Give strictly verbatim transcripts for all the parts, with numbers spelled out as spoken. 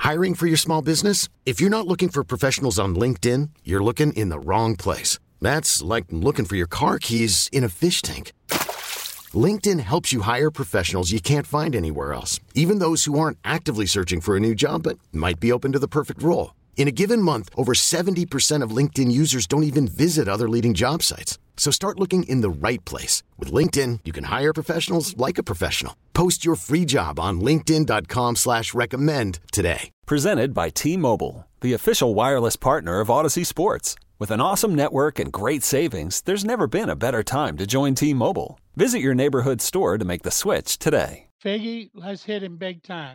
Hiring for your small business? If you're not looking for professionals on LinkedIn, you're looking in the wrong place. That's like looking for your car keys in a fish tank. LinkedIn helps you hire professionals you can't find anywhere else, even those who aren't actively searching for a new job but might be open to the perfect role. In a given month, over seventy percent of LinkedIn users don't even visit other leading job sites. So start looking in the right place. With LinkedIn, you can hire professionals like a professional. Post your free job on linkedin.com slash recommend today. Presented by T-Mobile, the official wireless partner of Odyssey Sports. With an awesome network and great savings, there's never been a better time to join T-Mobile. Visit your neighborhood store to make the switch today. Figgy, let's hit him big time.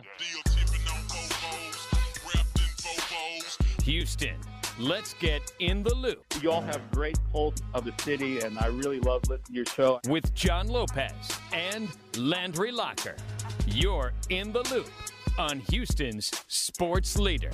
Houston, let's get in the loop. You all have great pulse of the city, and I really love listening to your show. With John Lopez and Landry Locker. You're in the loop on Houston's sports leader.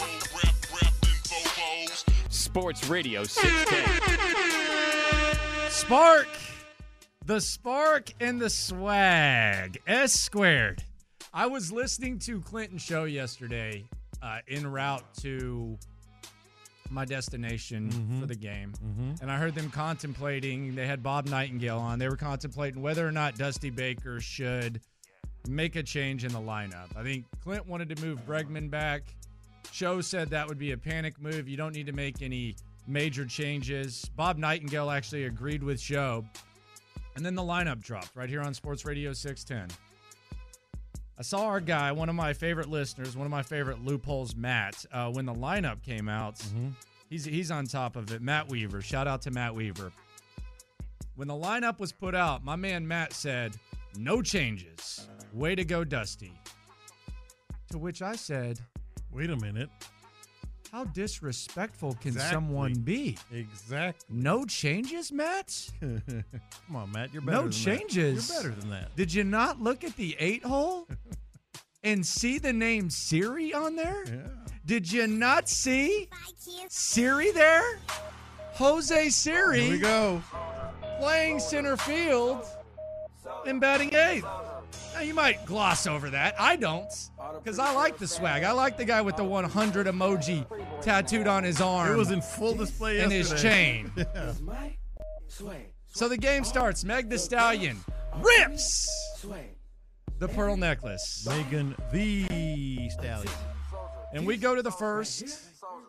Sports Radio six ten. Spark. The spark and the swag. S squared. I was listening to Clinton's show yesterday uh, en route to my destination mm-hmm. for the game. Mm-hmm. And I heard them contemplating, they had Bob Nightingale on, they were contemplating whether or not Dusty Baker should make a change in the lineup. I think Clint wanted to move Bregman back. Show said that would be a panic move. You don't need to make any major changes. Bob Nightingale actually agreed with Show. And then the lineup dropped right here on Sports Radio six ten. I saw our guy, one of my favorite listeners, one of my favorite loopholes, Matt, uh, when the lineup came out. Mm-hmm. He's he's on top of it. Matt Weaver. Shout out to Matt Weaver. When the lineup was put out, my man Matt said, no changes. Way to go, Dusty. To which I said, wait a minute. How disrespectful can exactly. someone be? Exactly. No changes, Matt? Come on, Matt. You're better no than changes. that. You're better than that. Did you not look at the eight hole and see the name Siri on there? Yeah. Did you not see Siri there? Jose Siri. Here we go. Playing center field and batting eighth. Now, you might gloss over that. I don't, because I like the swag. I like the guy with the one hundred emoji tattooed on his arm. It was in full display and yesterday. his chain. Yeah. So the game starts. Meg the Stallion rips the pearl necklace. Megan the Stallion. And we go to the first.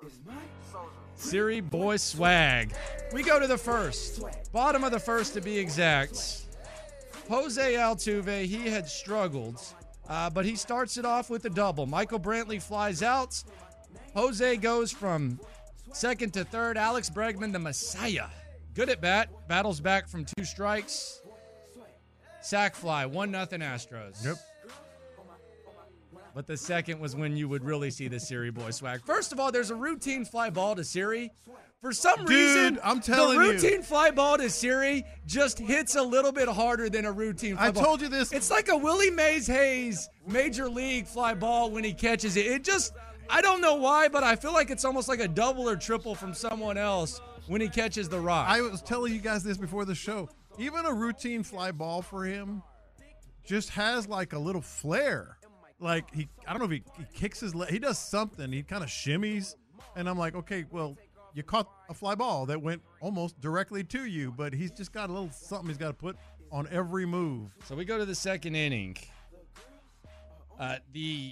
Siri boy swag. We go to the first. Bottom of the first to be exact. Jose Altuve, he had struggled, uh, but he starts it off with a double. Michael Brantley flies out. Jose goes from second to third. Alex Bregman, the Messiah. Good at bat. Battles back from two strikes. Sack fly, one nothing Astros. Yep. But the second was when you would really see the Siri boy swag. First of all, there's a routine fly ball to Siri. For some Dude, reason, I'm telling the you. routine fly ball to Siri just hits a little bit harder than a routine fly I ball. told you this. It's like a Willie Mays Hayes Major League fly ball when he catches it. It just, I don't know why, but I feel like it's almost like a double or triple from someone else when he catches the rock. I was telling you guys this before the show. Even a routine fly ball for him just has like a little flair. Like, he, I don't know if he, he kicks his leg. He does something. He kind of shimmies. And I'm like, okay, well, you caught a fly ball that went almost directly to you, but he's just got a little something he's got to put on every move. So we go to the second inning. Uh, the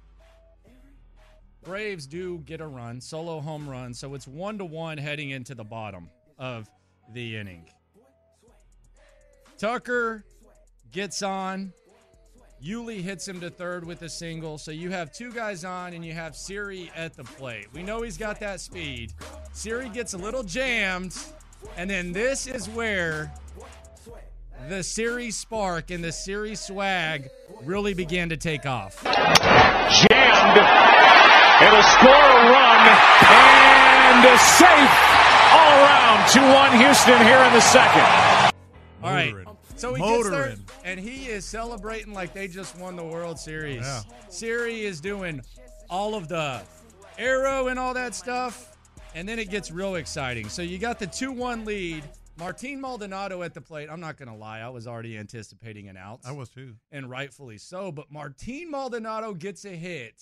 Braves do get a run, solo home run, so it's one to one heading into the bottom of the inning. Tucker gets on. Yuli hits him to third with a single. So you have two guys on, and you have Siri at the plate. We know he's got that speed. Siri gets a little jammed, and then this is where the Siri spark and the Siri swag really began to take off. Jammed. It'll score a run, and safe all around. two one Houston here in the second. All right. So he Motoring. gets there, and he is celebrating like they just won the World Series. Yeah. Siri is doing all of the arrow and all that stuff, and then it gets real exciting. So you got the two one lead. Martin Maldonado at the plate. I'm not going to lie. I was already anticipating an out. I was too. And rightfully so. But Martin Maldonado gets a hit,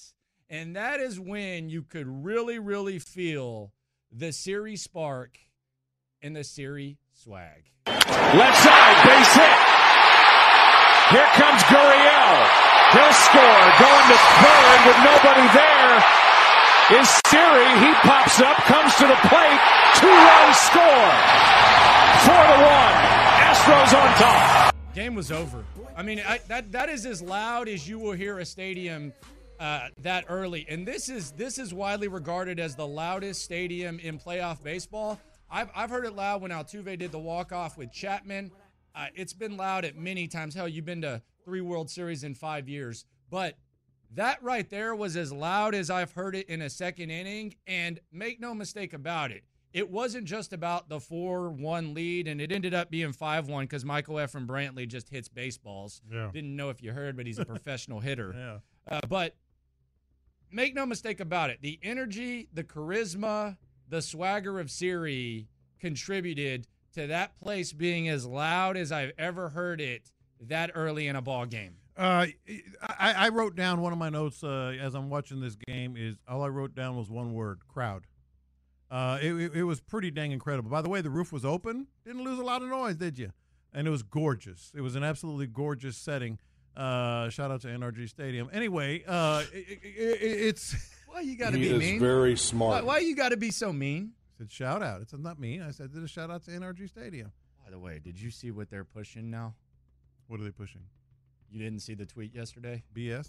And that is when you could really, really feel the Siri spark and the Siri swag. Left side, base hit. Here comes Gurriel. He'll score. Going to third with nobody there is Siri. He pops up, comes to the plate. Two-run score. Four to one. Astros on top. Game was over. I mean, I, that that is as loud as you will hear a stadium uh, that early. And this is this is widely regarded as the loudest stadium in playoff baseball. I've I've heard it loud when Altuve did the walk-off with Chapman. Uh, it's been loud at many times. Hell, you've been to three World Series in five years. But that right there was as loud as I've heard it in a second inning. And make no mistake about it, it wasn't just about the four one lead, and it ended up being five one because Michael Efren Brantley just hits baseballs. Yeah. Didn't know if you heard, but he's a professional hitter. Yeah. Uh, but make no mistake about it, the energy, the charisma, the swagger of Siri contributed to that place being as loud as I've ever heard it that early in a ball game. Uh, I, I wrote down one of my notes uh, as I'm watching this game is all I wrote down was one word: crowd. Uh, it, it, it was pretty dang incredible. By the way, the roof was open. Didn't lose a lot of noise, did you? And it was gorgeous. It was an absolutely gorgeous setting. Uh, shout out to N R G Stadium. Anyway, uh, it, it, it, it's Why you got to He be is mean? very smart. Why, why you got to be so mean? I said shout out. It's not mean. I said did a shout out to N R G Stadium. By the way, did you see what they're pushing now? What are they pushing? You didn't see the tweet yesterday? B S?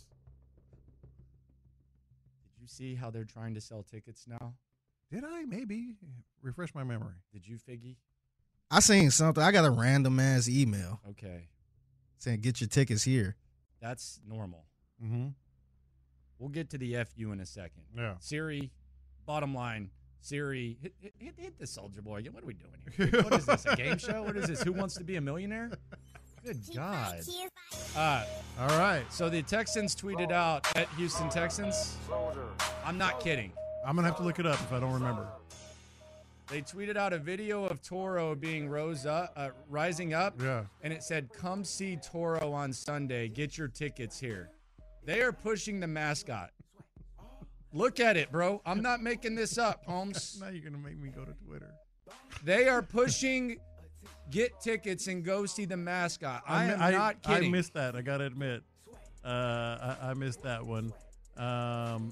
Did you see how they're trying to sell tickets now? Did I? Maybe. Refresh my memory. Did you, Figgy? I seen something. I got a random ass email Okay. saying get your tickets here. That's normal. Mm-hmm. We'll get to the F U in a second. Yeah. Siri, bottom line, Siri, hit, hit, hit the Soldier Boy. What are we doing here? What is this, a game show? What is this, Who Wants to Be a Millionaire? Good God. Uh, All right. so the Texans tweeted out at Houston Texans. I'm not kidding. I'm going to have to look it up if I don't remember. They tweeted out a video of Toro being rose up, uh, rising up, Yeah. and it said, "Come see Toro on Sunday. Get your tickets here." They are pushing the mascot. Look at it, bro. I'm not making this up, Holmes. Now you're going to make me go to Twitter. They are pushing get tickets and go see the mascot. I am I, not kidding. I missed that. I got to admit. Uh, I, I missed that one. Um,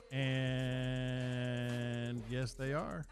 and yes, they are.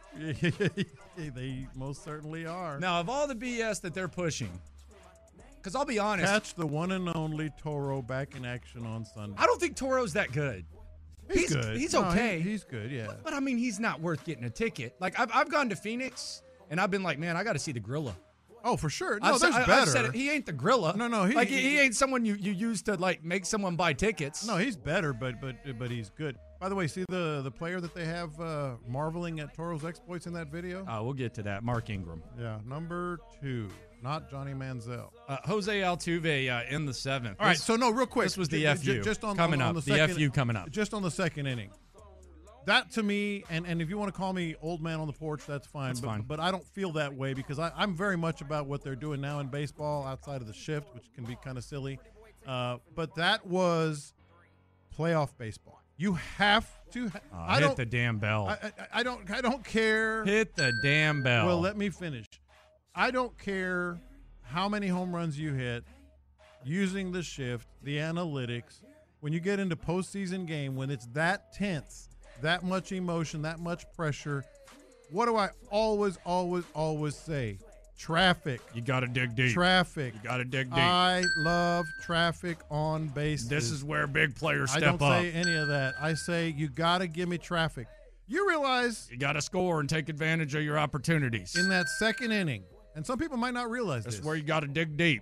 They most certainly are. Now, of all the B S that they're pushing, because I'll be honest, Catch the one and only Toro back in action on Sunday. I don't think Toro's that good. He's, he's- good. he's No, okay. he- he's good, yeah. But I mean, he's not worth getting a ticket. Like I've I've gone to Phoenix and I've been like, man, I got to see the Gorilla. Oh, for sure. No, I've said, there's I- I've better. said it. He ain't the Gorilla. No, no, he- like he, he- he ain't someone you, you use to like make someone buy tickets. No, he's better, but but but he's good. By the way, see the the player that they have uh, marveling at Toro's exploits in that video? Uh, we'll get to that. Mark Ingram. Yeah, number two, not Johnny Manziel. Uh, Jose Altuve uh, in the seventh. All right, This- so no, real quick. This was the Ju- F ju- U just on, coming on, up. on the, the second, F U coming up. Just on the second inning. That to me, and, and if you want to call me old man on the porch, that's fine. That's but, fine. but I don't feel that way because I, I'm very much about what they're doing now in baseball outside of the shift, which can be kind of silly. Uh, but that was playoff baseball. You have to. Ha- Uh, I hit don't. the damn bell. I, I, I don't. I don't care. hit the damn bell. Well, let me finish. I don't care how many home runs you hit using the shift, the analytics. When you get into postseason game, when it's that tense, that much emotion, that much pressure, what do I always, always, always say? Traffic. You got to dig deep. Traffic. You got to dig deep. I love traffic on bases. This is where big players I step don't up. say any of that. I say you got to give me traffic. You realize You got to score and take advantage of your opportunities. in that second inning, and some people might not realize That's this. where you got to dig deep.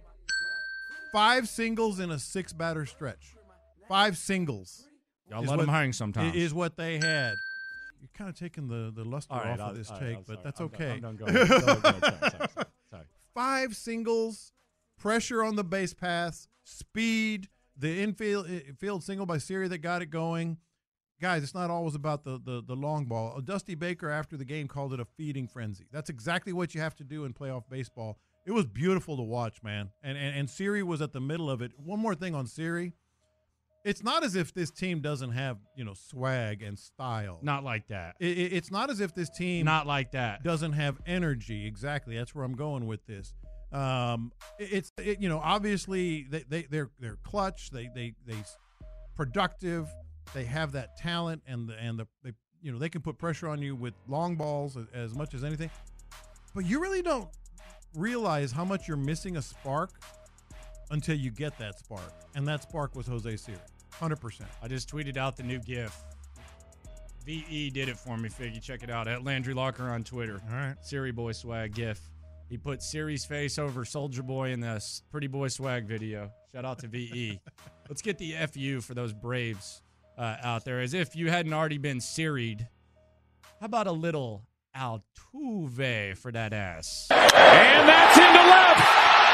Five singles in a six-batter stretch. Five singles. Y'all is let what- them hang sometimes. Is what they had. You're kind of taking the, the luster All right, off I'll- of this all take, right, I'm but sorry. that's I'm done- okay. I'm done going. Go ahead, go ahead. Sorry, sorry, sorry, sorry. Five singles, pressure on the base paths, speed, the infield field single by Siri that got it going. Guys, it's not always about the, the, the long ball. Dusty Baker, after the game, called it a feeding frenzy. That's exactly what you have to do in playoff baseball. It was beautiful to watch, man. And, and, and Siri was at the middle of it. One more thing on Siri. it's not as if this team doesn't have, you know, swag and style. Not like that. It, it, it's not as if this team Not like that. doesn't have energy. Exactly. That's where I'm going with this. Um, it, it's it, you know, obviously they, they they're they're clutch. They they they productive. They have that talent and the and the they you know they can put pressure on you with long balls as, as much as anything. But you really don't realize how much you're missing a spark until you get that spark, and that spark was Jose Siri, one hundred percent. I just tweeted out the new GIF. V E did it for me, Figgy. Check it out at Landry Locker on Twitter. All right. Siri Boy Swag GIF. He put Siri's face over Soldier Boy in the Pretty Boy Swag video. Shout out to V E. Let's get the F U for those Braves uh, out there. As if you hadn't already been Siri'd. How about a little Altuve for that ass? And that's into left.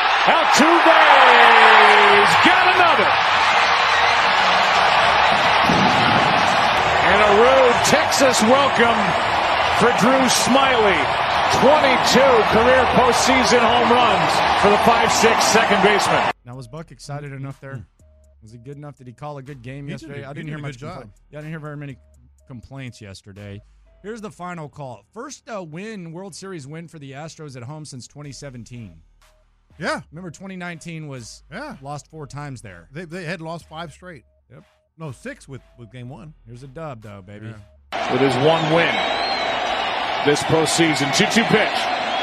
Altuve's got another. And a rude Texas welcome for Drew Smyly. twenty-two career postseason home runs for the five six second baseman. Now, was Buck excited enough there? Was he good enough? Did he call a good game He yesterday? did a- I he didn't did hear a much. good job. Compla- yeah, I didn't hear very many complaints yesterday. Here's the final call. First uh, win, World Series win for the Astros at home since twenty seventeen. Yeah. Remember, twenty nineteen was Yeah. lost four times there. They they had lost five straight. Yep. No, six with, with game one. Here's a dub, though, baby. Yeah. With his one win this postseason. two two pitch.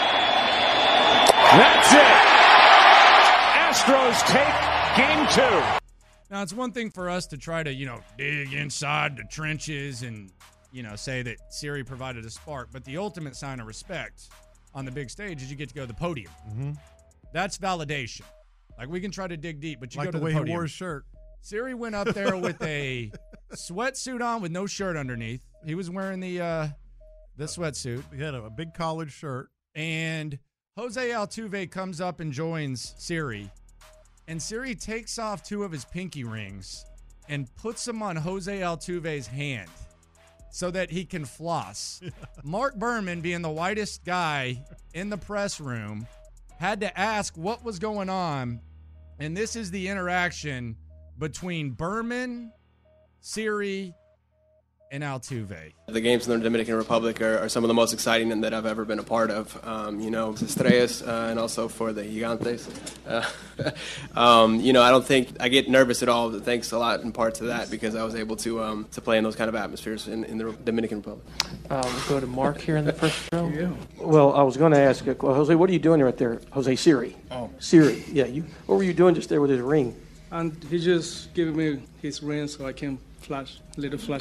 That's it. Astros take game two. Now, it's one thing for us to try to, you know, dig inside the trenches and, you know, say that Siri provided a spark. But the ultimate sign of respect on the big stage is you get to go to the podium. Mm-hmm. That's validation. Like, we can try to dig deep, but you Like go the to way the he podium. wore his shirt. Siri went up there with a sweatsuit on with no shirt underneath. He was wearing the uh, the sweatsuit. He had a, a big collared shirt. And Jose Altuve comes up and joins Siri. And Siri takes off two of his pinky rings and puts them on Jose Altuve's hand so that he can floss. Mark Berman, being the whitest guy in the press room, had to ask what was going on. And this is the interaction between Berman, Siri, and Altuve. The games in the Dominican Republic are, are some of the most exciting that I've ever been a part of. Um, you know, Estrellas uh, and also for the Gigantes. Uh, um, you know, I don't think I get nervous at all. Thanks a lot in part to that because I was able to um, to play in those kind of atmospheres in, in the Dominican Republic. Uh, we'll go to Mark here in the first row. Yeah. Well, I was going to ask, uh, Jose, what are you doing right there? Jose Siri. Oh. Siri, yeah. You. What were you doing just there with his ring? And he just gave me his ring so I can flash, little flash.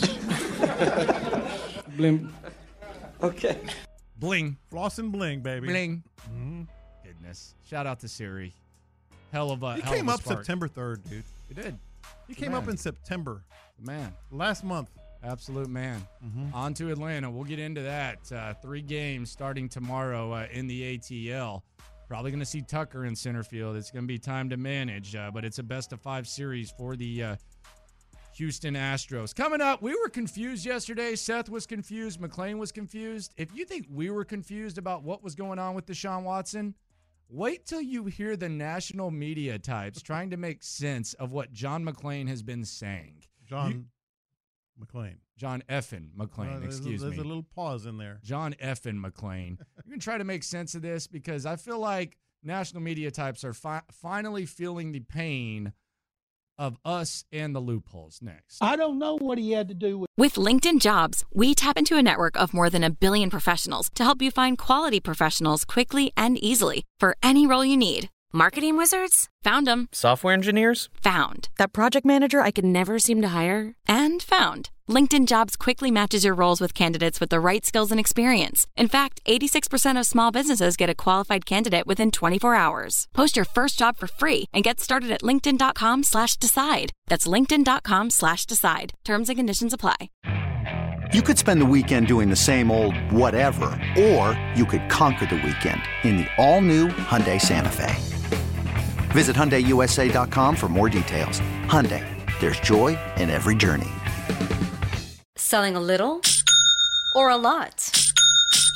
Bling. Okay. Bling. Floss and bling, baby. Bling. Mm-hmm. Goodness. Shout out to Siri. Hell of a He hell came of a up spark. September third, dude. He did. He The came up man. in September. The man. Last month. Absolute man. Mm-hmm. On to Atlanta. We'll get into that. Uh, three games starting tomorrow uh, in the A T L. Probably going to see Tucker in center field. It's going to be time to manage, uh, but it's a best of five series for the uh, Houston Astros. Coming up, we were confused yesterday. Seth was confused. McClain was confused. If you think we were confused about what was going on with Deshaun Watson, wait till you hear the national media types trying to make sense of what John McClain has been saying. John You- McClain. John Effin McClain, Uh, there's excuse a, there's me. a little pause in there. John Effin McClain. You can try to make sense of this because I feel like national media types are fi- finally feeling the pain of us and the loopholes. Next. I don't know what he had to do with. With LinkedIn Jobs, we tap into a network of more than a billion professionals to help you find quality professionals quickly and easily for any role you need. Marketing wizards? Found them. Software engineers? Found. That project manager I could never seem to hire? And found. LinkedIn Jobs quickly matches your roles with candidates with the right skills and experience. In fact, eighty-six percent of small businesses get a qualified candidate within twenty-four hours. Post your first job for free and get started at linkedin.com slash decide. That's linkedin.com slash decide. Terms and conditions apply. You could spend the weekend doing the same old whatever, or you could conquer the weekend in the all-new Hyundai Santa Fe. Visit Hyundai U S A dot com for more details. Hyundai, there's joy in every journey. Selling a little or a lot?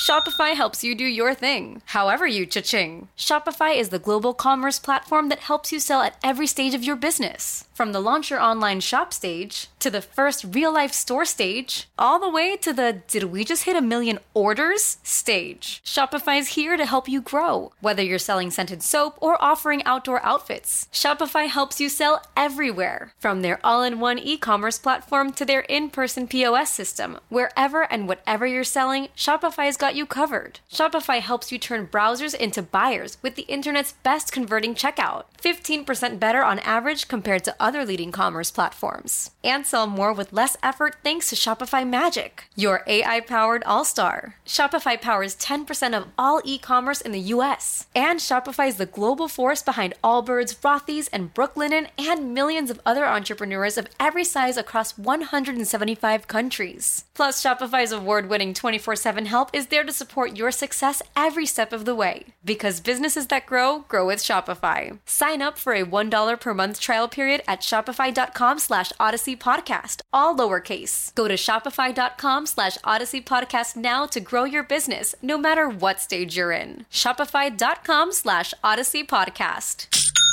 Shopify helps you do your thing, however you cha-ching. Shopify is the global commerce platform that helps you sell at every stage of your business. From the launch your online shop stage, to the first real-life store stage, all the way to the did we just hit a million orders stage. Shopify's here to help you grow. Whether you're selling scented soap or offering outdoor outfits, Shopify helps you sell everywhere. From their all-in-one e-commerce platform to their in-person P O S system, wherever and whatever you're selling, Shopify's got you covered. Shopify helps you turn browsers into buyers with the internet's best converting checkout, fifteen percent better on average compared to other leading commerce platforms. And sell more with less effort thanks to Shopify Magic, your A I-powered all-star. Shopify powers ten percent of all e-commerce in the U S. And Shopify is the global force behind Allbirds, Rothy's, and Brooklinen, and millions of other entrepreneurs of every size across one hundred seventy-five countries. Plus, Shopify's award-winning twenty-four seven help is there to support your success every step of the way. Because businesses that grow, grow with Shopify. Sign up for a one dollar per month trial period at shopify.com slash Odyssey Podcast, all lowercase. Go to shopify.com slash Odyssey Podcast now to grow your business, no matter what stage you're in. Shopify.com slash Odyssey Podcast.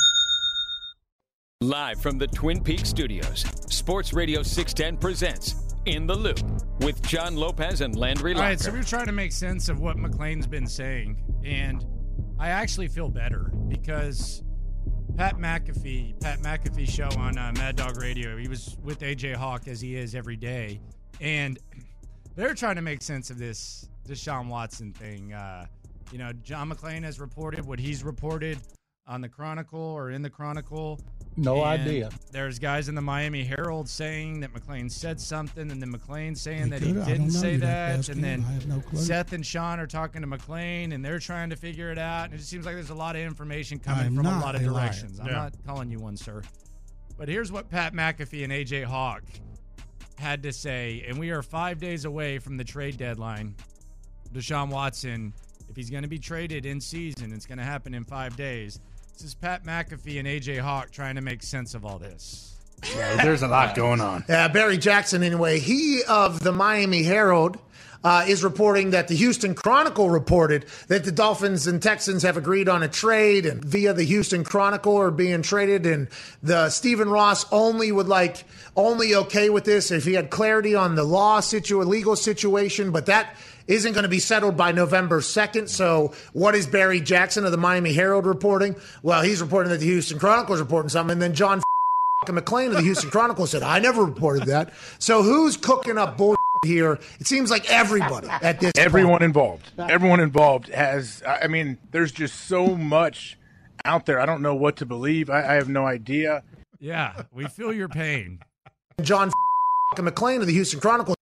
Live from the Twin Peaks studios, Sports Radio six ten presents In the Loop with John Lopez and Landry Locker. All right, so we're trying to make sense of what McClain's been saying, and I actually feel better because Pat McAfee, Pat McAfee show on uh, Mad Dog Radio, he was with A J Hawk as he is every day, and they're trying to make sense of this Deshaun Watson thing. Uh, you know, John McClain has reported what he's reported on the Chronicle or in the Chronicle. No and idea. There's guys in the Miami Herald saying that McClain said something, and then McClain saying that he could. I didn't don't know. say You'd that, have to ask and him. then I have no clue. Seth and Sean are talking to McClain, and they're trying to figure it out. And it just seems like there's a lot of information coming I'm from a not lot of a liar. directions. I'm Yeah. not calling you one, sir. But here's what Pat McAfee and A J Hawk had to say, and we are five days away from the trade deadline. Deshaun Watson, if he's going to be traded in season, it's going to happen in five days. This is Pat McAfee and A J Hawk trying to make sense of all this. Yeah, there's a lot going on. Yeah, Barry Jackson, anyway. He of the Miami Herald uh, is reporting that the Houston Chronicle reported that the Dolphins and Texans have agreed on a trade, and via the Houston Chronicle are being traded, and the Stephen Ross only would like only okay with this if he had clarity on the law situ legal situation, but that isn't going to be settled by November second. So what is Barry Jackson of the Miami Herald reporting? Well, he's reporting that the Houston Chronicle is reporting something, and then John McClain of the Houston Chronicle said, I never reported that. So who's cooking up bull here? It seems like everybody at this Everyone point. involved. Everyone involved has, I mean, there's just so much out there. I don't know what to believe. I, I have no idea. Yeah, we feel your pain. John McClain of the Houston Chronicle.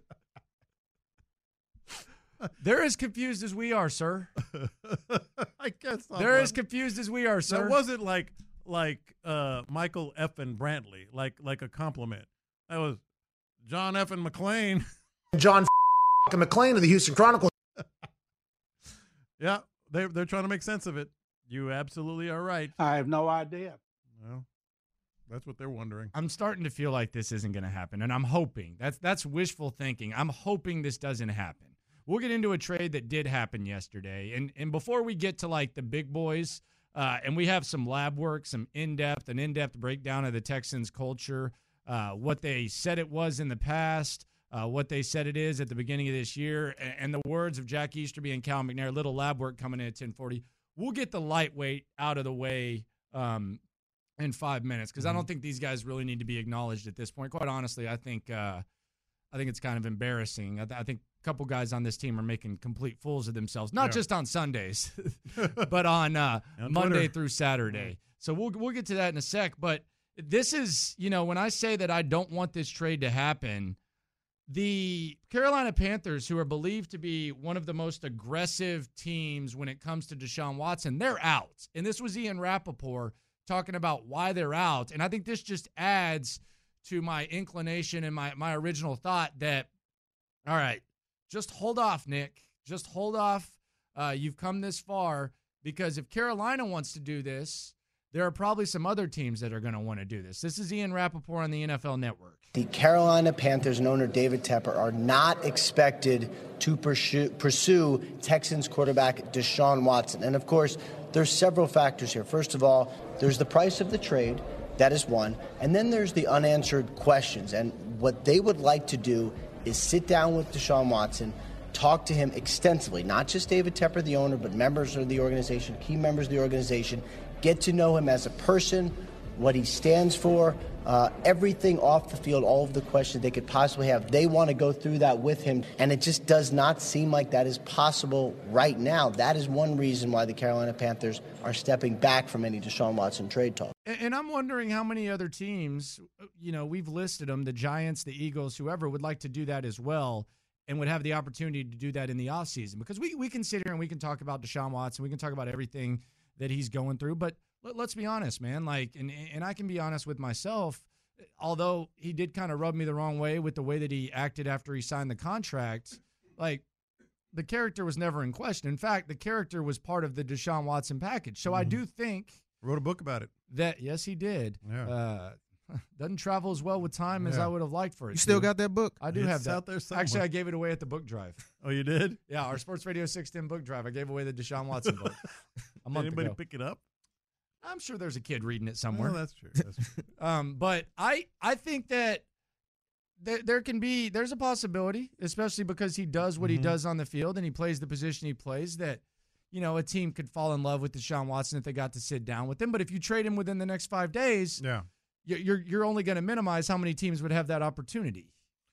They're as confused as we are, sir. I guess I They're as wasn't. confused as we are, sir. That wasn't like like uh, Michael Effin Brantley, like like a compliment. That was John Effin McClain. John McClain of the Houston Chronicle. Yeah, they they're trying to make sense of it. You absolutely are right. I have no idea. Well, that's what they're wondering. I'm starting to feel like this isn't going to happen, and I'm hoping. That's that's wishful thinking. I'm hoping this doesn't happen. We'll get into a trade that did happen yesterday. And and before we get to, like, the big boys, uh, and we have some lab work, some in-depth, an in-depth breakdown of the Texans culture, uh, what they said it was in the past, uh, what they said it is at the beginning of this year, and, and the words of Jack Easterby and Cal McNair, little lab work coming in at ten forty. We'll get the lightweight out of the way um, in five minutes because mm-hmm. I don't think these guys really need to be acknowledged at this point. Quite honestly, I think uh, I think it's kind of embarrassing. I, th- I think a couple guys on this team are making complete fools of themselves, not yeah. just on Sundays, but on, uh, on Monday Twitter. through Saturday. So we'll we'll get to that in a sec. But this is, you know, when I say that I don't want this trade to happen, the Carolina Panthers, who are believed to be one of the most aggressive teams when it comes to Deshaun Watson, they're out. And this was Ian Rappaport talking about why they're out. And I think this just adds to my inclination and my, my original thought that, all right, just hold off, Nick. Just hold off. Uh, you've come this far because if Carolina wants to do this, there are probably some other teams that are going to want to do this. This is Ian Rappaport on the N F L Network. The Carolina Panthers and owner David Tepper are not expected to pursue, pursue Texans quarterback Deshaun Watson. And, of course, there's several factors here. First of all, there's the price of the trade. That is one. And then there's the unanswered questions. And what they would like to do is sit down with Deshaun Watson, talk to him extensively, not just David Tepper, the owner, but members of the organization, key members of the organization, get to know him as a person, what he stands for, uh, everything off the field, all of the questions they could possibly have. They want to go through that with him, and it just does not seem like that is possible right now. That is one reason why the Carolina Panthers are stepping back from any Deshaun Watson trade talk. And, and I'm wondering how many other teams, you know, we've listed them, the Giants, the Eagles, whoever, would like to do that as well and would have the opportunity to do that in the offseason. Because we, we can sit here and we can talk about Deshaun Watson, we can talk about everything that he's going through, but let, let's be honest, man. Like, and and I can be honest with myself. Although he did kind of rub me the wrong way with the way that he acted after he signed the contract, like the character was never in question. In fact, the character was part of the Deshaun Watson package. So mm-hmm. I do think wrote a book about it. That yes, he did. Yeah. Uh, doesn't travel as well with time as yeah. I would have liked for it. You still to. got that book? I do it's have that. Out there somewhere. Actually, I gave it away at the book drive. Oh, you did? Yeah, our Sports Radio six ten book drive. I gave away the Deshaun Watson book a month Did anybody ago. pick it up? I'm sure there's a kid reading it somewhere. Oh, that's true. That's true. um, but I I think that there, there can be, there's a possibility, especially because he does what mm-hmm. he does on the field and he plays the position he plays, that, you know, a team could fall in love with Deshaun Watson if they got to sit down with him. But if you trade him within the next five days, yeah, you're you're only going to minimize how many teams would have that opportunity.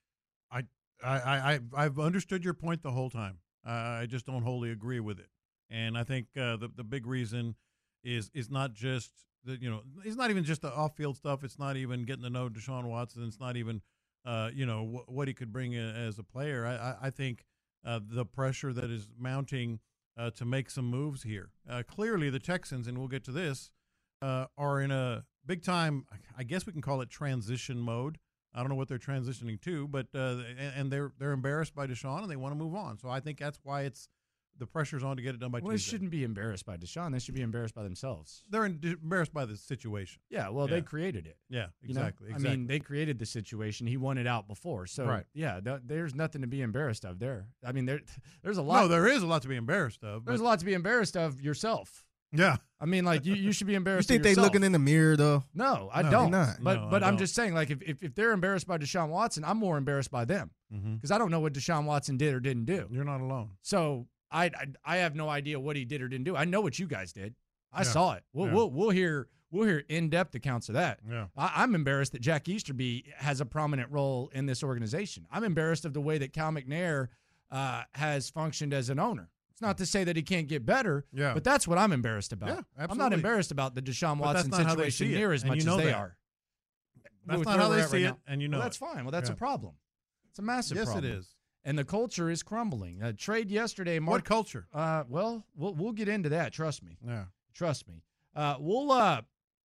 I I I I've understood your point the whole time. Uh, I just don't wholly agree with it, and I think uh, the the big reason is is not just the, you know, it's not even just the off field stuff. It's not even getting to know Deshaun Watson. It's not even uh, you know wh- what he could bring a, as a player. I I, I think uh, the pressure that is mounting uh, to make some moves here. Uh, clearly, the Texans, and we'll get to this, uh, are in a big time. I guess we can call it transition mode. I don't know what they're transitioning to, but uh, and, and they're they're embarrassed by Deshaun and they want to move on. So I think that's why it's the pressure's on to get it done by well, Tuesday. They shouldn't be embarrassed by Deshaun. They should be embarrassed by themselves. They're in, embarrassed by the situation. Yeah, well, yeah. they created it. Yeah, exactly, you know? exactly. I mean, they created the situation. He won it out before. So, right. yeah, th- there's nothing to be embarrassed of there. I mean, there, there's a lot. No, there is a lot to be embarrassed of. There's a lot to be embarrassed of yourself. Yeah. I mean, like, you, you should be embarrassed You of think yourself. they looking in the mirror, though? No, I no, don't. Not. But No, but I I'm don't. just saying, like, if, if, if they're embarrassed by Deshaun Watson, I'm more embarrassed by them because mm-hmm. I don't know what Deshaun Watson did or didn't do. You're not alone. So I, I I have no idea what he did or didn't do. I know what you guys did. I Yeah. saw it. We'll, Yeah. we'll we'll hear we'll hear in-depth accounts of that. Yeah. I, I'm embarrassed that Jack Easterby has a prominent role in this organization. I'm embarrassed of the way that Cal McNair uh, has functioned as an owner. It's not to say that he can't get better, Yeah. but that's what I'm embarrassed about. Yeah, I'm not absolutely. embarrassed about the Deshaun But that's Watson not how they situation see it, near as and much you know as they that. are. That's With not where how we're they at see right it, now. and you know well, it. that's fine. Well, that's Yeah. a problem. It's a massive Yes, problem. it is. And the culture is crumbling. A trade yesterday, Mark. What culture? Uh, well, we'll we'll get into that. Trust me. Yeah. Trust me. Uh, we'll uh,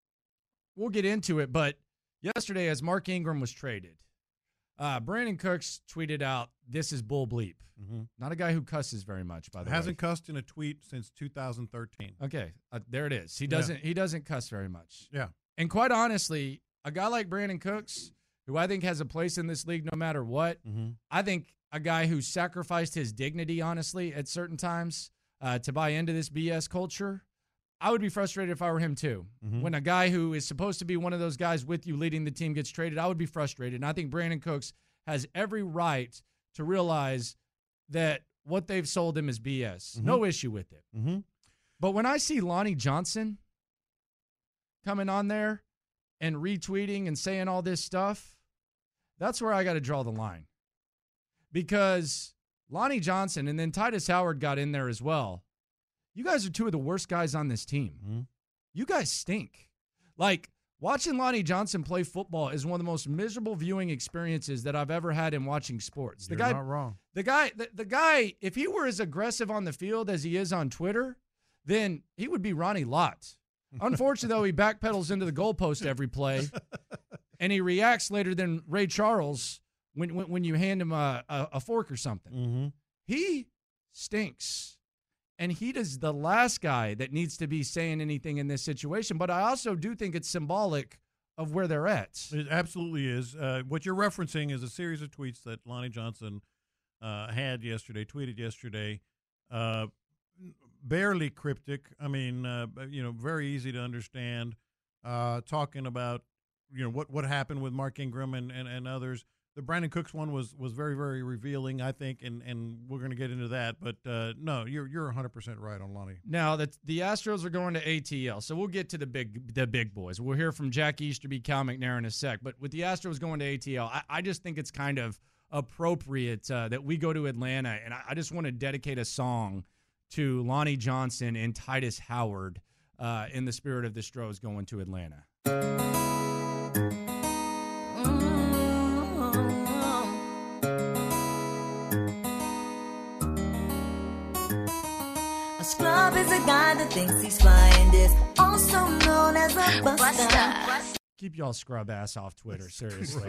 we'll get into it. But yesterday, as Mark Ingram was traded, uh, Brandon Cooks tweeted out, "This is bull bleep." Mm-hmm. Not a guy who cusses very much, by the Hasn't way. cussed in a tweet since two thousand thirteen. Okay, uh, there it is. He Yeah. doesn't. He doesn't cuss very much. Yeah. And quite honestly, a guy like Brandon Cooks, who I think has a place in this league no matter what, Mm-hmm. I think a guy who sacrificed his dignity, honestly, at certain times uh, to buy into this B S culture, I would be frustrated if I were him too. Mhm. When a guy who is supposed to be one of those guys with you leading the team gets traded, I would be frustrated. And I think Brandon Cooks has every right to realize that what they've sold him is B S. Mhm. No issue with it. Mm-hmm. But when I see Lonnie Johnson coming on there and retweeting and saying all this stuff, that's where I got to draw the line. Because Lonnie Johnson and then Titus Howard got in there as well. You guys are two of the worst guys on this team. Mm-hmm. You guys stink. Like, watching Lonnie Johnson play football is one of the most miserable viewing experiences that I've ever had in watching sports. The You're guy, not wrong. The guy, the, the guy, if he were as aggressive on the field as he is on Twitter, then he would be Ronnie Lott. Unfortunately, though, he backpedals into the goalpost every play, and he reacts later than Ray Charles when when, when you hand him a, a, a fork or something. Mm-hmm. He stinks. And he is the last guy that needs to be saying anything in this situation. But I also do think it's symbolic of where they're at. It absolutely is. Uh, what you're referencing is a series of tweets that Lonnie Johnson uh, had yesterday, tweeted yesterday. Uh, barely cryptic. I mean, uh, you know, very easy to understand. Uh, talking about, you know, what, what happened with Mark Ingram and, and, and others. The Brandon Cooks one was was very, very revealing, I think, and, and we're going to get into that. But, uh, no, you're you're one hundred percent right on Lonnie. Now, the, the Astros are going to A T L, so we'll get to the big the big boys. We'll hear from Jack Easterby, Cal McNair in a sec. But with the Astros going to A T L, I, I just think it's kind of appropriate uh, that we go to Atlanta, and I, I just want to dedicate a song to Lonnie Johnson and Titus Howard uh, in the spirit of the Stros going to Atlanta. Scrub is a guy that thinks he's fly and is also known as a buster. Keep y'all scrub ass off Twitter, seriously.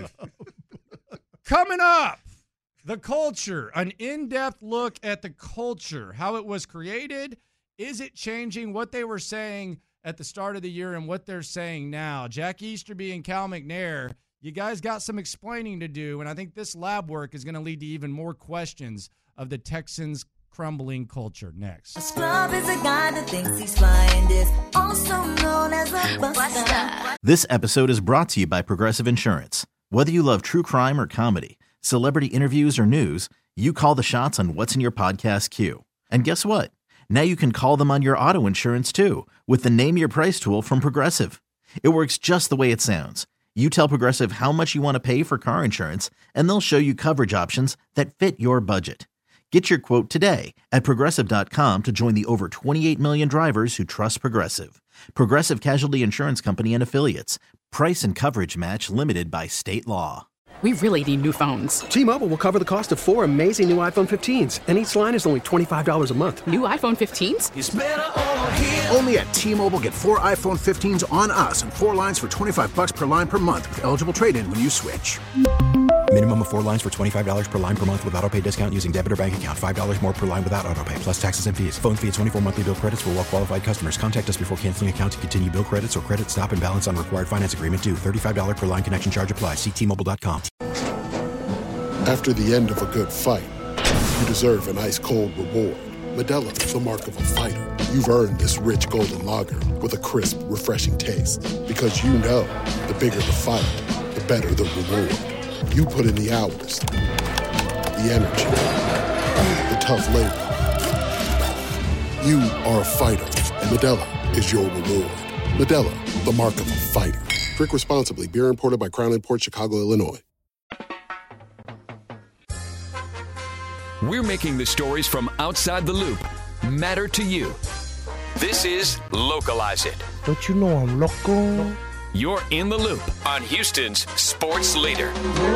Coming up, the culture, an in-depth look at the culture, how it was created. Is it changing what they were saying at the start of the year and what they're saying now? Jack Easterby and Cal McNair, you guys got some explaining to do, and I think this lab work is going to lead to even more questions of the Texans' crumbling culture. Next. A scrub is a guy that thinks he's fly and is also known as a buster. This episode is brought to you by Progressive Insurance. Whether you love true crime or comedy, celebrity interviews or news, you call the shots on what's in your podcast queue. And guess what? Now you can call them on your auto insurance too with the Name Your Price tool from Progressive. It works just the way it sounds. You tell Progressive how much you want to pay for car insurance, and they'll show you coverage options that fit your budget. Get your quote today at Progressive dot com to join the over twenty-eight million drivers who trust Progressive. Progressive Casualty Insurance Company and Affiliates. Price and coverage match limited by state law. We really need new phones. T-Mobile will cover the cost of four amazing new iPhone fifteens, and each line is only twenty-five dollars a month. New iPhone fifteens? It's better over here. Only at T-Mobile, get four iPhone fifteens on us and four lines for twenty-five bucks per line per month with eligible trade-in when you switch. Minimum of four lines for twenty-five dollars per line per month with autopay discount using debit or bank account. five dollars more per line without autopay, plus taxes and fees. Phone fee at twenty-four monthly bill credits for well-qualified customers. Contact us before canceling account to continue bill credits or credit stop and balance on required finance agreement due. thirty-five dollars per line connection charge applies. See T Mobile dot com. After the end of a good fight, you deserve an ice-cold reward. Modelo is the mark of a fighter. You've earned this rich golden lager with a crisp, refreshing taste. Because you know, the bigger the fight, the better the reward. You put in the hours, the energy, the tough labor. You are a fighter, and Modelo is your reward. Modelo, the mark of a fighter. Drink responsibly. Beer imported by Crown Imports, Chicago, Illinois. We're making the stories from outside the loop matter to you. This is Localize It. Don't you know I'm local? You're in the loop on Houston's sports leader.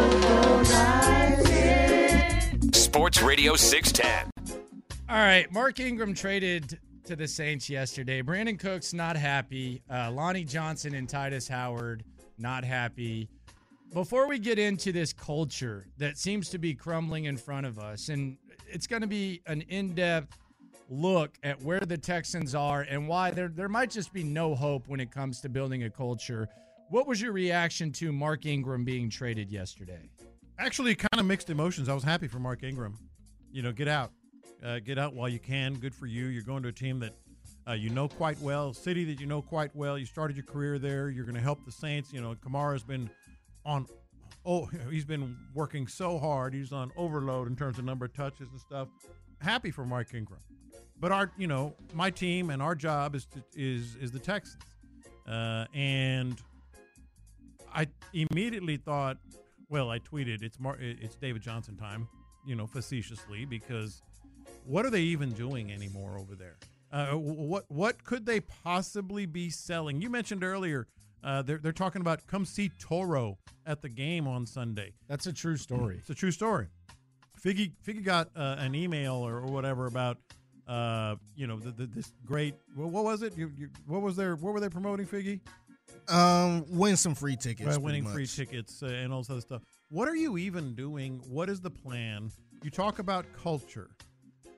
Sports Radio six ten. All right, Mark Ingram traded to the Saints yesterday. Brandon Cooks not happy. Uh, Lonnie Johnson and Titus Howard not happy. Before we get into this culture that seems to be crumbling in front of us, and it's going to be an in-depth look at where the Texans are and why there there might just be no hope when it comes to building a culture. What was your reaction to Mark Ingram being traded yesterday? Actually, kind of mixed emotions. I was happy for Mark Ingram. You know, get out. Uh, get out while you can. Good for you. You're going to a team that uh, you know quite well, city that you know quite well. You started your career there. You're going to help the Saints. You know, Kamara's been on oh he's been working so hard. He's on overload in terms of number of touches and stuff. Happy for Mark Ingram. But our, you know, my team and our job is to, is is the Texans. Uh, and I immediately thought, well, I tweeted it's Mar- it's David Johnson time, you know, facetiously, because what are they even doing anymore over there? Uh, what what could they possibly be selling? You mentioned earlier uh, they're they're talking about come see Toro at the game on Sunday. That's a true story. It's a true story. Figgy Figgy got uh, an email or, or whatever about uh, you know the, the, this great what, what was it? You, you, what was their what were they promoting, Figgy? Um, win some free tickets. Right, winning free tickets uh, and all this other stuff. What are you even doing? What is the plan? You talk about culture.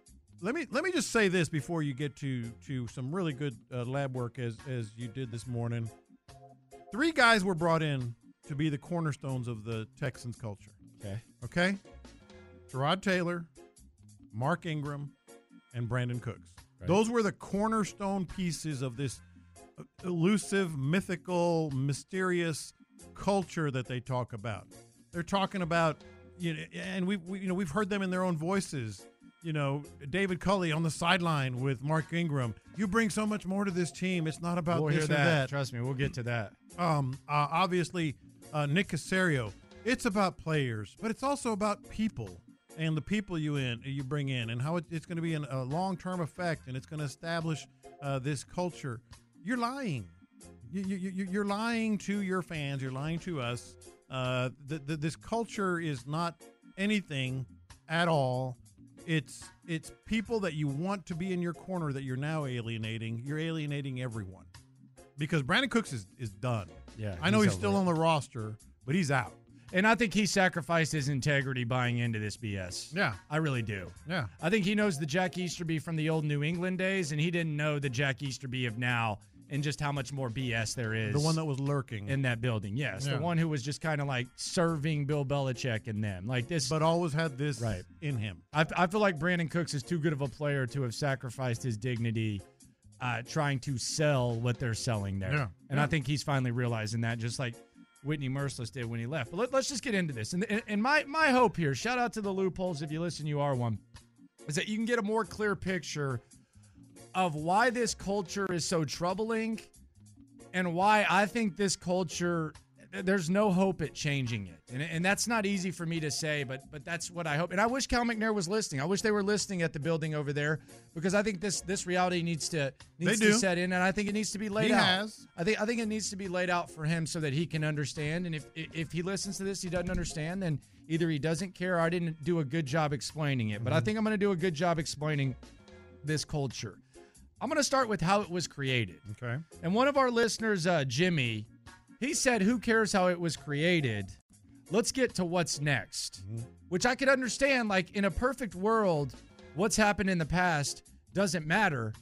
let me let me just say this before you get to to some really good uh, lab work as as you did this morning. Three guys were brought in to be the cornerstones of the Texans culture. Okay. Okay. Tyrod Taylor, Mark Ingram, and Brandon Cooks. Right. Those were the cornerstone pieces of this elusive, mythical, mysterious culture that they talk about. They're talking about, you know, and we've we, you know we've heard them in their own voices. You know, David Culley on the sideline with Mark Ingram. You bring so much more to this team. It's not about we'll this hear or that. that. Trust me, we'll get to that. Um, uh, obviously, uh, Nick Caserio. It's about players, but it's also about people and the people you in you bring in, and how it, it's going to be an, a long-term effect, and it's going to establish uh, this culture. You're lying. You, you, you're lying to your fans. You're lying to us. Uh, the, the, this culture is not anything at all. It's it's people that you want to be in your corner that you're now alienating. You're alienating everyone because Brandon Cooks is, is done. Yeah, I know he's, he's still on the roster, but he's out. And I think he sacrificed his integrity buying into this B S. Yeah. I really do. Yeah. I think he knows the Jack Easterby from the old New England days, and he didn't know the Jack Easterby of now and just how much more B S there is. The one that was lurking. In that building, yes. Yeah. The one who was just kind of like serving Bill Belichick and them. Like this. But always had this right. in him. I, I feel like Brandon Cooks is too good of a player to have sacrificed his dignity uh, trying to sell what they're selling there. Yeah. And yeah. I think he's finally realizing that, just like Whitney Merciless did when he left. But let, let's just get into this. And, and, and my, my hope here, shout out to the Loopholes, if you listen, you are one, is that you can get a more clear picture of why this culture is so troubling and why I think this culture, there's no hope at changing it. And, and that's not easy for me to say, but but that's what I hope. And I wish Cal McNair was listening. I wish they were listening at the building over there, because I think this this reality needs to needs They to do. set in, and I think it needs to be laid He out. has. I think I think it needs to be laid out for him so that he can understand. And if if he listens to this, he doesn't understand, then either he doesn't care or I didn't do a good job explaining it. But I think I'm going to do a good job explaining this culture. I'm going to start with how it was created. Okay. And one of our listeners, uh, Jimmy, he said, who cares how it was created? Let's get to what's next, mm-hmm. which I could understand. Like, in a perfect world, what's happened in the past doesn't matter,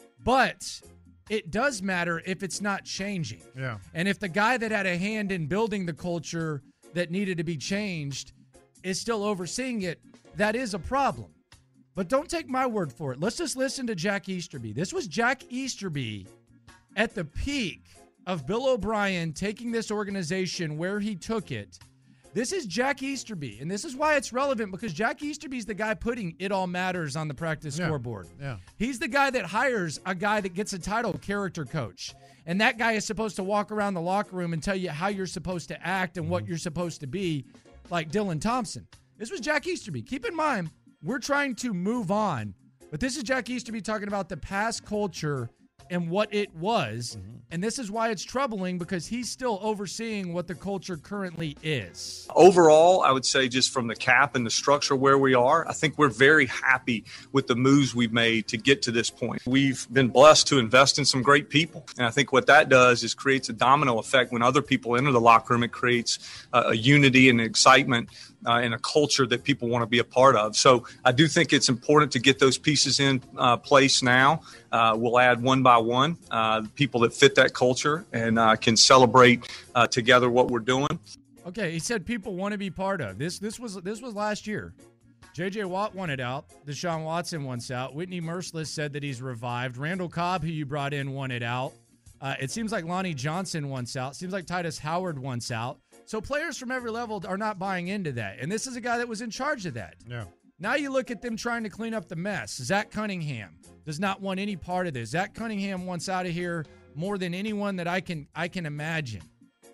but it does matter if it's not changing. Yeah. And if the guy that had a hand in building the culture that needed to be changed is still overseeing it, that is a problem. But don't take my word for it. Let's just listen to Jack Easterby. This was Jack Easterby at the peak of Bill O'Brien taking this organization where he took it. This is Jack Easterby, and this is why it's relevant, because Jack Easterby's the guy putting It All Matters on the practice Yeah. scoreboard. Yeah. He's the guy that hires a guy that gets a title, character coach. And that guy is supposed to walk around the locker room and tell you how you're supposed to act and what you're supposed to be, like Dylan Thompson. This was Jack Easterby. Keep in mind, we're trying to move on, but this is Jack Easterby talking about the past culture and what it was. Mm-hmm. And this is why it's troubling, because he's still overseeing what the culture currently is. Overall, I would say just from the cap and the structure where we are, I think we're very happy with the moves we've made to get to this point. We've been blessed to invest in some great people. And I think what that does is creates a domino effect. When other people enter the locker room, it creates uh, a unity and excitement uh, and a culture that people want to be a part of. So I do think it's important to get those pieces in uh, place now. Uh, we'll add one by one uh, people that fit that culture and uh, can celebrate uh, together what we're doing. Okay, he said people want to be part of this. This was this was last year. J J. Watt wanted out. Deshaun Watson wants out. Whitney Merciless said that he's revived. Randall Cobb, who you brought in, wanted out. Uh, it seems like Lonnie Johnson wants out. Seems like Titus Howard wants out. So players from every level are not buying into that. And this is a guy that was in charge of that. Yeah. Now you look at them trying to clean up the mess. Zach Cunningham does not want any part of this. Zach Cunningham wants out of here more than anyone that I can I can imagine.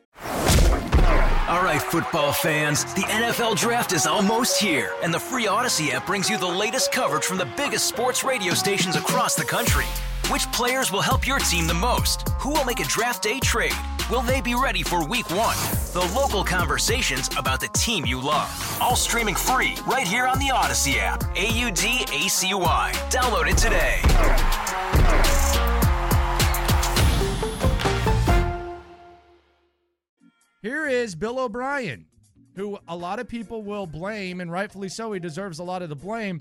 All right, football fans, the N F L Draft is almost here, and the free Odyssey app brings you the latest coverage from the biggest sports radio stations across the country. Which players will help your team the most? Who will make a draft day trade? Will they be ready for week one? The local conversations about the team you love. All streaming free right here on the Odyssey app. A U D A C Y. Download it today. Here is Bill O'Brien, who a lot of people will blame, and rightfully so, he deserves a lot of the blame,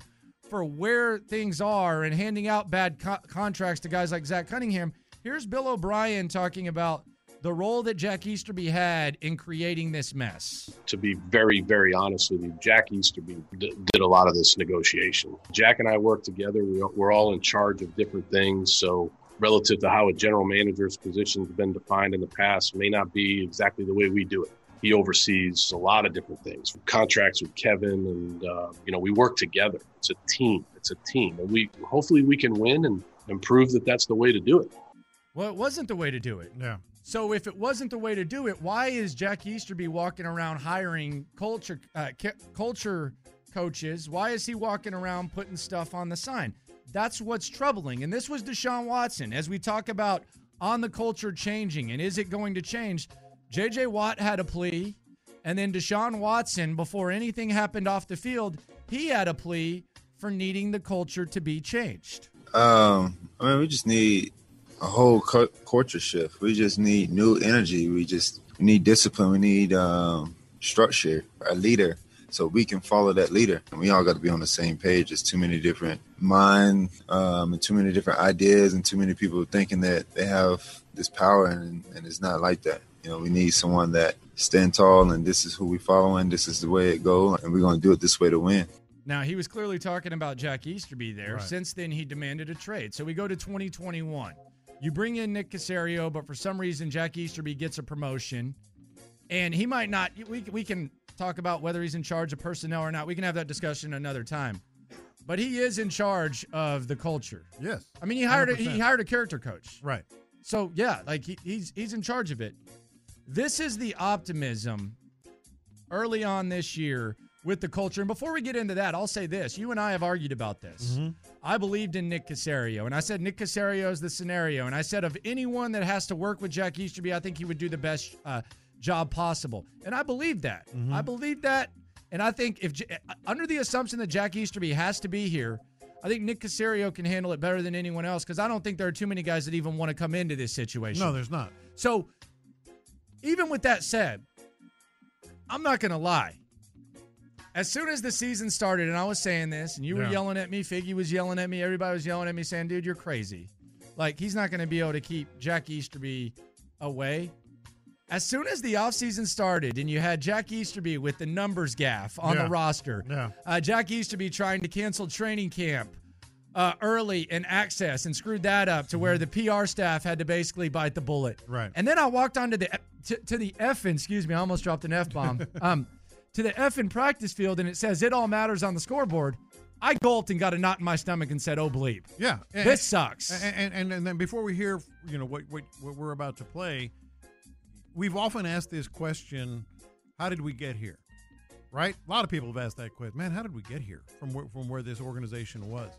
for where things are and handing out bad co- contracts to guys like Zach Cunningham, here's Bill O'Brien talking about the role that Jack Easterby had in creating this mess. To be very, very honest with you, Jack Easterby d- did a lot of this negotiation. Jack and I worked together. We, we're all in charge of different things. So relative to how a general manager's position has been defined in the past may not be exactly the way we do it. He oversees a lot of different things, contracts with Kevin, and, uh, you know, we work together. It's a team. It's a team. And we hopefully we can win and, and prove that that's the way to do it. Well, it wasn't the way to do it. Yeah. So if it wasn't the way to do it, why is Jack Easterby walking around hiring culture uh, ca- culture coaches? Why is he walking around putting stuff on the sign? That's what's troubling. And this was Deshaun Watson. As we talk about on the culture changing and is it going to change, J J. Watt had a plea, and then Deshaun Watson, before anything happened off the field, he had a plea for needing the culture to be changed. Um, I mean, we just need a whole cu- culture shift. We just need new energy. We just we need discipline. We need um, structure, a leader, so we can follow that leader. And we all got to be on the same page. There's too many different minds um, and too many different ideas and too many people thinking that they have this power, and, and it's not like that. You know, we need someone that stand tall, and this is who we following. This is the way it goes, and we're going to do it this way to win. Now, he was clearly talking about Jack Easterby there. Right. Since then, he demanded a trade. So we go to twenty twenty-one. You bring in Nick Caserio, but for some reason, Jack Easterby gets a promotion. And he might not – we we can talk about whether he's in charge of personnel or not. We can have that discussion another time. But he is in charge of the culture. Yes. I mean, he hired a, one hundred percent. he hired a character coach. Right. So, yeah, like he, he's he's in charge of it. This is the optimism early on this year with the culture. And before we get into that, I'll say this. You and I have argued about this. Mm-hmm. I believed in Nick Caserio, and I said Nick Caserio is the scenario. And I said of anyone that has to work with Jack Easterby, I think he would do the best uh, job possible. And I believe that. Mm-hmm. I believe that. And I think if under the assumption that Jack Easterby has to be here, I think Nick Caserio can handle it better than anyone else, because I don't think there are too many guys that even want to come into this situation. No, there's not. So even with that said, I'm not going to lie. As soon as the season started, and I was saying this, and you were Yeah. yelling at me, Figgy was yelling at me, everybody was yelling at me saying, dude, you're crazy. Like, he's not going to be able to keep Jack Easterby away. As soon as the offseason started and you had Jack Easterby with the numbers gaff on Yeah. the roster, Yeah. uh, Jack Easterby trying to cancel training camp uh, early in access and screwed that up to where the P R staff had to basically bite the bullet. Right. And then I walked onto the to, to the effing, excuse me, I almost dropped an F-bomb, um, to the effing practice field, and it says it all matters on the scoreboard. I gulped and got a knot in my stomach and said, oh, bleep. Yeah. And, This sucks. And, and and then before we hear, you know, what, what what we're about to play, we've often asked this question: how did we get here? Right? A lot of people have asked that question. Man, how did we get here from where, from where this organization was?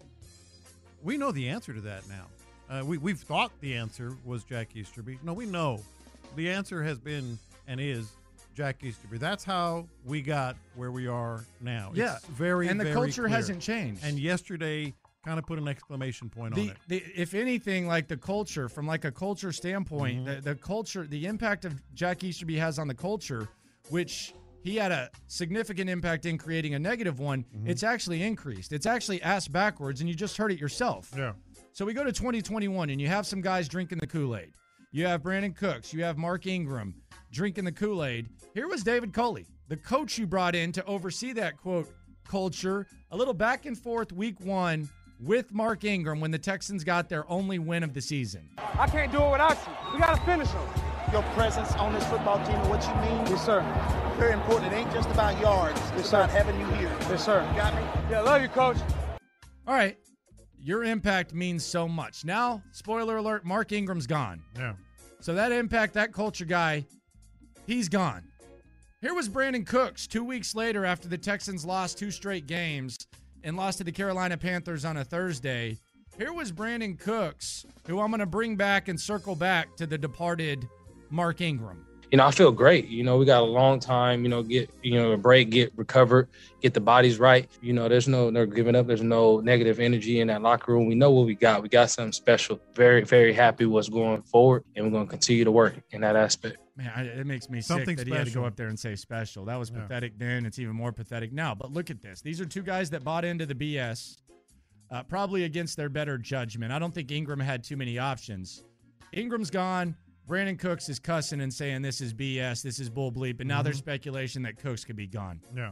We know the answer to that now. Uh, we we've thought the answer was Jack Easterby. No, we know the answer has been and is Jack Easterby. That's how we got where we are now. Yeah. It's very, And the very culture clear. hasn't changed. And yesterday kind of put an exclamation point The, on it. the, if anything, like the culture, from like a culture standpoint, Mm-hmm. the, the culture, the impact of Jack Easterby has on the culture, which he had a significant impact in creating a negative one, Mm-hmm. it's actually increased. It's actually ass backwards, and you just heard it yourself. Yeah. So we go to twenty twenty-one, and you have some guys drinking the Kool-Aid. You have Brandon Cooks. You have Mark Ingram drinking the Kool-Aid. Here was David Culley, the coach you brought in to oversee that, quote, culture. A little back and forth week one with Mark Ingram when the Texans got their only win of the season. I can't do it without you. We got to finish them. Your presence on this football team and what you mean. Yes, sir. Very important. It ain't just about yards. It's Yes, about sir. having you here. Yes, sir. You got me? Yeah, love you, Coach. All right. Your impact means so much. Now, spoiler alert, Mark Ingram's gone. Yeah. So that impact, that culture guy, he's gone. Here was Brandon Cooks two weeks later after the Texans lost two straight games and lost to the Carolina Panthers on a Thursday. Here was Brandon Cooks, who I'm going to bring back and circle back to the departed Mark Ingram. You know, I feel great. You know, we got a long time, you know, get, you know, a break, get recovered, get the bodies right. You know, there's no, no giving up. There's no negative energy in that locker room. We know what we got. We got something special. Very, very happy what's going forward, and we're going to continue to work in that aspect. Man, I, it makes me Something sick that he had to special. go up there and say special. That was Yeah. pathetic then. It's even more pathetic now. But look at this. These are two guys that bought into the B S. uh, probably against their better judgment. I don't think Ingram had too many options. Ingram's gone. Brandon Cooks is cussing and saying this is B S, this is bull bleep, and now mm-hmm. there's speculation that Cooks could be gone. Yeah.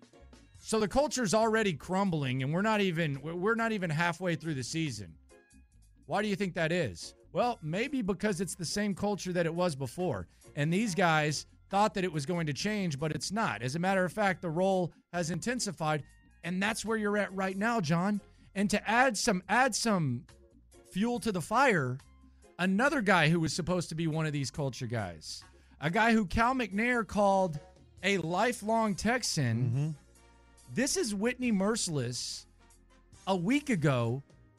So the culture's already crumbling, and we're not even we're not even halfway through the season. Why do you think that is? Well, maybe because it's the same culture that it was before, and these guys thought that it was going to change, but it's not. As a matter of fact, the role has intensified, and that's where you're at right now, John. And to add some add some fuel to the fire, another guy who was supposed to be one of these culture guys, a guy who Cal McNair called a lifelong Texan. Mm-hmm. This is Whitney Mercilus a week ago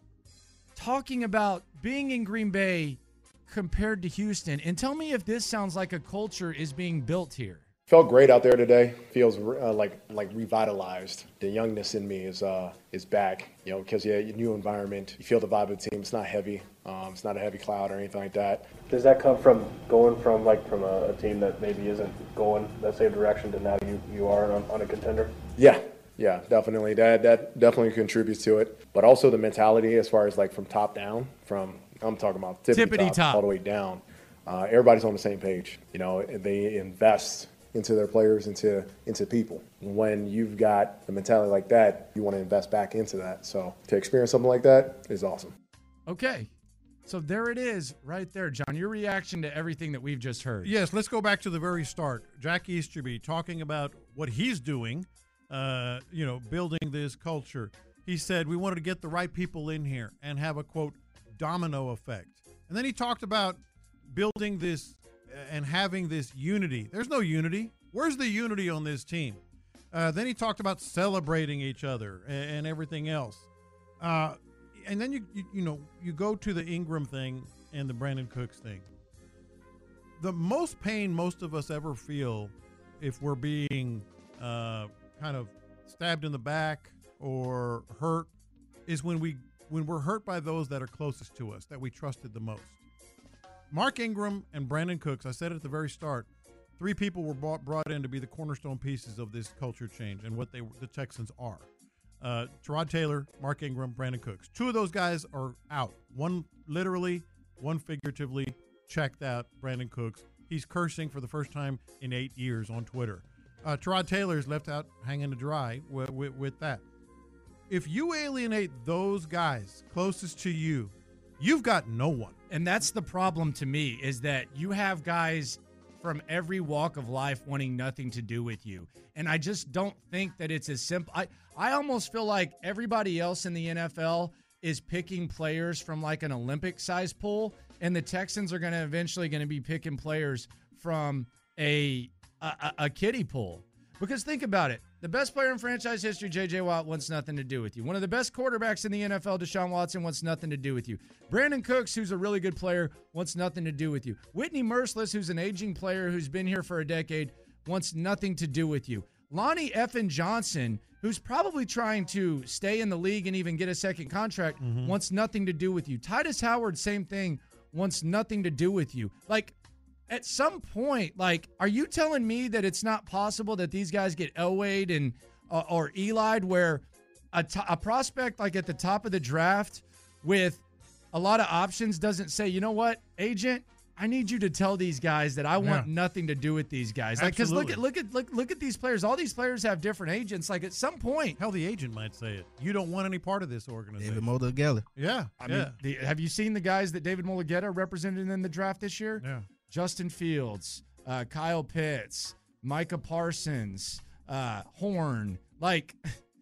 talking about being in Green Bay compared to Houston. And tell me if this sounds like a culture is being built here. Felt great out there today. Feels uh, like like revitalized. The youngness in me is uh, is back. You know, because yeah, new environment. You feel the vibe of the team. It's not heavy. Um, it's not a heavy cloud or anything like that. Does that come from going from like from a, a team that maybe isn't going that same direction to now you you are on, on a contender? Yeah. Yeah, definitely. That that definitely contributes to it. But also the mentality as far as like from top down, from I'm talking about tippity, tippity top, top all the way down. Uh, everybody's on the same page. You know, they invest into their players, into into people. When you've got the mentality like that, you want to invest back into that. So to experience something like that is awesome. Okay. So there it is right there, John. Your reaction to everything that we've just heard. Yes, let's go back to the very start. Jack Easterby talking about what he's doing, uh, you know, building this culture. He said we wanted to get the right people in here and have a, quote, domino effect. And then he talked about building this and having this unity. There's no unity. Where's the unity on this team? Uh, then he talked about celebrating each other and, and everything else. Uh, and then, you, you you know, you go to the Ingram thing and the Brandon Cooks thing. The most pain most of us ever feel if we're being uh, kind of stabbed in the back or hurt is when, we, when we're hurt by those that are closest to us, that we trusted the most. Mark Ingram and Brandon Cooks, I said at the very start, three people were brought, brought in to be the cornerstone pieces of this culture change and what they the Texans are. Uh, Tyrod Taylor, Mark Ingram, Brandon Cooks. Two of those guys are out. One literally, one figuratively checked out Brandon Cooks. He's cursing for the first time in eight years on Twitter. Uh, Tyrod Taylor is left out hanging to dry with, with, with that. If you alienate those guys closest to you, you've got no one. And that's the problem to me, is that you have guys from every walk of life wanting nothing to do with you. And I just don't think that it's as simple. I, I almost feel like everybody else in the N F L is picking players from like an Olympic size pool, and the Texans are going to eventually going to be picking players from a, a a kiddie pool. Because think about it. The best player in franchise history, J J. Watt, wants nothing to do with you. One of the best quarterbacks in the N F L, Deshaun Watson, wants nothing to do with you. Brandon Cooks, who's a really good player, wants nothing to do with you. Whitney Mercilus, who's an aging player who's been here for a decade, wants nothing to do with you. Lonnie Effin Johnson, who's probably trying to stay in the league and even get a second contract, mm-hmm. wants nothing to do with you. Titus Howard, same thing, wants nothing to do with you. Like, at some point, like, are you telling me that it's not possible that these guys get Elway'd and uh, or Eli'd, where a, t- a prospect like at the top of the draft with a lot of options doesn't say, you know what, agent, I need you to tell these guys that I want Yeah. nothing to do with these guys. Like, because look at look at look look at these players. All these players have different agents. Like, at some point, hell, the agent might say it. You don't want any part of this organization. David Mulligetta. Yeah, I yeah. mean, the, have you seen the guys that David Mulligetta represented in the draft this year? Yeah. Justin Fields, uh, Kyle Pitts, Micah Parsons, uh, Horn. Like,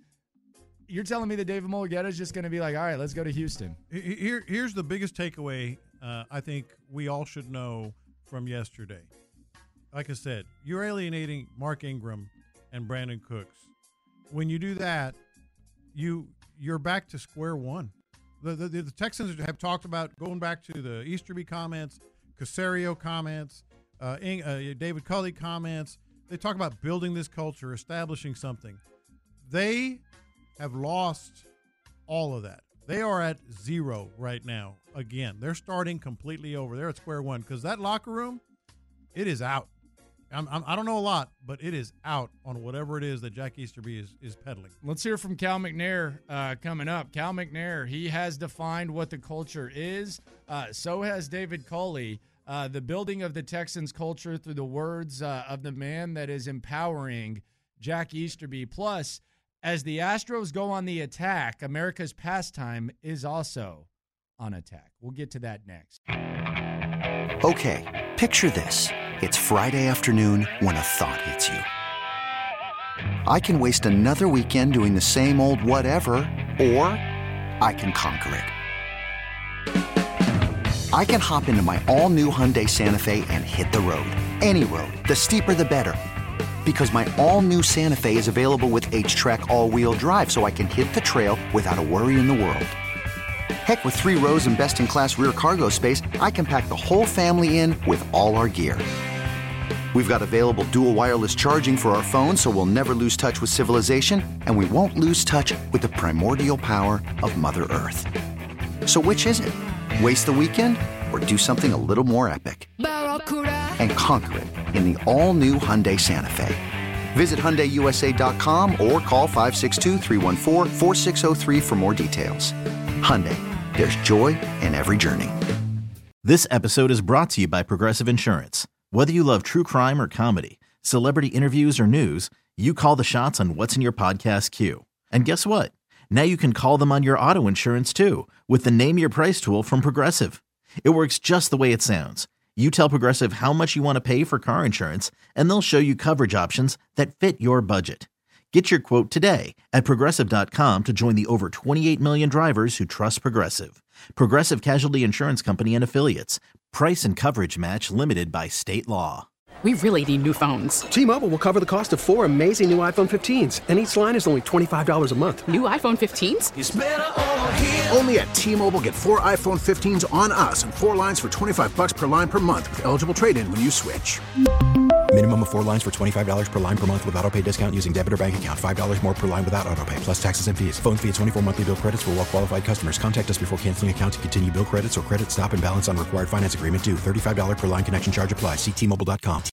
you're telling me that David Mulligetta is just going to be like, all right, let's go to Houston. Here, here's the biggest takeaway uh, I think we all should know from yesterday. Like I said, you're alienating Mark Ingram and Brandon Cooks. When you do that, you you're back to square one. The the, the Texans have talked about going back to the Easterby comments, Caserio comments, uh, Ing, uh, David Culley comments. They talk about building this culture, establishing something. They have lost all of that. They are at zero right now. Again, they're starting completely over. They're at square one because that locker room, it is out. I'm, I'm, I don't know a lot, but it is out on whatever it is that Jack Easterby is, is peddling. Let's hear from Cal McNair uh, coming up. Cal McNair, he has defined what the culture is. Uh, so has David Culley. Uh, the building of the Texans culture through the words uh, of the man that is empowering Jack Easterby. Plus, as the Astros go on the attack, America's pastime is also on attack. We'll get to that next. Okay, picture this. It's Friday afternoon when a thought hits you. I can waste another weekend doing the same old whatever, or I can conquer it. I can hop into my all-new Hyundai Santa Fe and hit the road. Any road. The steeper, the better. Because my all-new Santa Fe is available with H-Track all-wheel drive, so I can hit the trail without a worry in the world. Heck, with three rows and best-in-class rear cargo space, I can pack the whole family in with all our gear. We've got available dual wireless charging for our phones, so we'll never lose touch with civilization, and we won't lose touch with the primordial power of Mother Earth. So which is it? Waste the weekend or do something a little more epic? And conquer it in the all-new Hyundai Santa Fe. Visit Hyundai U S A dot com or call five six two, three one four, four six zero three for more details. Hyundai, there's joy in every journey. This episode is brought to you by Progressive Insurance. Whether you love true crime or comedy, celebrity interviews or news, you call the shots on what's in your podcast queue. And guess what? Now you can call them on your auto insurance too with the Name Your Price tool from Progressive. It works just the way it sounds. You tell Progressive how much you want to pay for car insurance, and they'll show you coverage options that fit your budget. Get your quote today at Progressive dot com to join the over twenty-eight million drivers who trust Progressive. Progressive Casualty Insurance Company and Affiliates. Price and coverage match limited by state law. We really need new phones. T-Mobile will cover the cost of four amazing new iPhone fifteens, and each line is only twenty-five dollars a month. New iPhone fifteens? It's better over here. Only at T-Mobile, get four iPhone fifteens on us and four lines for twenty-five dollars per line per month with eligible trade-in when you switch. Minimum of four lines for twenty-five dollars per line per month with autopay discount using debit or bank account. five dollars more per line without autopay, plus taxes and fees. Phone fee at twenty-four monthly bill credits for well-qualified customers. Contact us before canceling account to continue bill credits or credit stop and balance on required finance agreement due. thirty-five dollars per line connection charge applies. See T Mobile dot com.